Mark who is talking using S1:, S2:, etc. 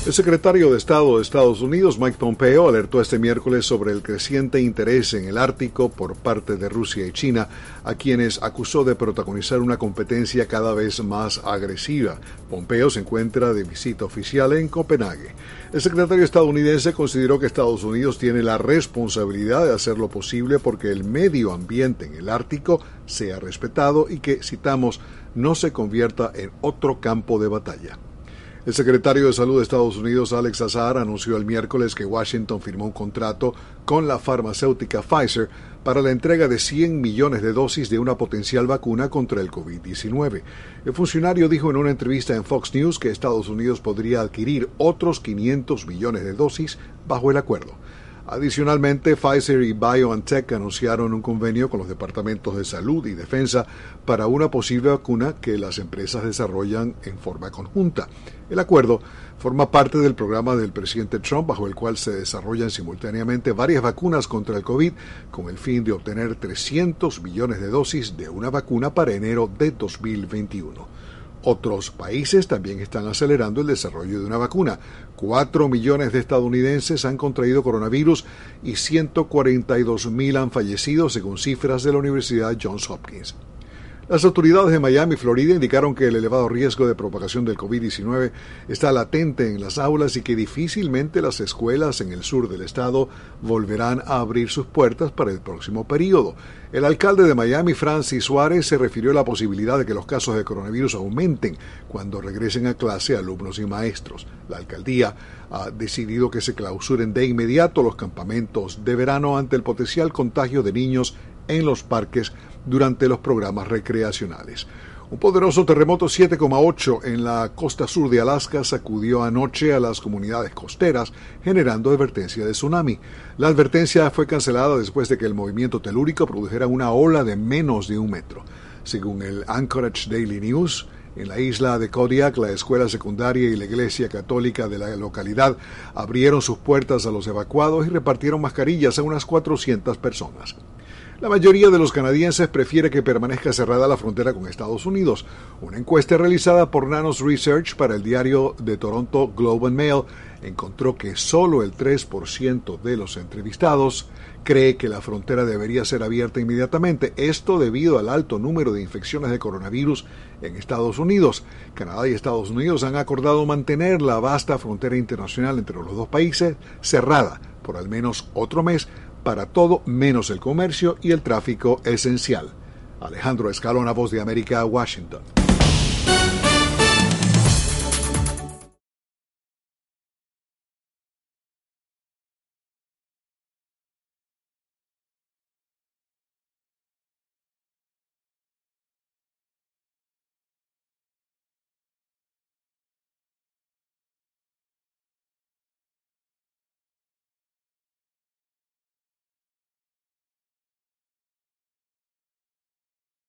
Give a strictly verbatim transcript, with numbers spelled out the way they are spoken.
S1: El secretario de Estado de Estados Unidos, Mike Pompeo, alertó este miércoles sobre el creciente interés en el Ártico por parte de Rusia y China, a quienes acusó de protagonizar una competencia cada vez más agresiva. Pompeo se encuentra de visita oficial en Copenhague. El secretario estadounidense consideró que Estados Unidos tiene la responsabilidad de hacer lo posible porque el medio ambiente en el Ártico sea respetado y que, citamos, no se convierta en otro campo de batalla. El secretario de Salud de Estados Unidos, Alex Azar, anunció el miércoles que Washington firmó un contrato con la farmacéutica Pfizer para la entrega de cien millones de dosis de una potencial vacuna contra el covid diecinueve. El funcionario dijo en una entrevista en Fox News que Estados Unidos podría adquirir otros quinientos millones de dosis bajo el acuerdo. Adicionalmente, Pfizer y BioNTech anunciaron un convenio con los departamentos de Salud y Defensa para una posible vacuna que las empresas desarrollan en forma conjunta. El acuerdo forma parte del programa del presidente Trump, bajo el cual se desarrollan simultáneamente varias vacunas contra el COVID, con el fin de obtener trescientos millones de dosis de una vacuna para enero de dos mil veintiuno. Otros países también están acelerando el desarrollo de una vacuna. Cuatro millones de estadounidenses han contraído coronavirus y ciento cuarenta y dos mil han fallecido, según cifras de la Universidad Johns Hopkins. Las autoridades de Miami y Florida indicaron que el elevado riesgo de propagación del covid diecinueve está latente en las aulas y que difícilmente las escuelas en el sur del estado volverán a abrir sus puertas para el próximo período. El alcalde de Miami, Francis Suárez, se refirió a la posibilidad de que los casos de coronavirus aumenten cuando regresen a clase alumnos y maestros. La alcaldía ha decidido que se clausuren de inmediato los campamentos de verano ante el potencial contagio de niños en los parques durante los programas recreacionales. Un poderoso terremoto siete coma ocho en la costa sur de Alaska sacudió anoche a las comunidades costeras, generando advertencia de tsunami. La advertencia fue cancelada después de que el movimiento telúrico produjera una ola de menos de un metro. Según el Anchorage Daily News, en la isla de Kodiak, la escuela secundaria y la iglesia católica de la localidad abrieron sus puertas a los evacuados y repartieron mascarillas a unas cuatrocientas personas. La mayoría de los canadienses prefiere que permanezca cerrada la frontera con Estados Unidos. Una encuesta realizada por Nanos Research para el diario de Toronto Globe and Mail encontró que solo el tres por ciento de los entrevistados cree que la frontera debería ser abierta inmediatamente. Esto debido al alto número de infecciones de coronavirus en Estados Unidos. Canadá y Estados Unidos han acordado mantener la vasta frontera internacional entre los dos países cerrada por al menos otro mes para todo menos el comercio y el tráfico esencial. Alejandro Escalona, Voz de América, Washington.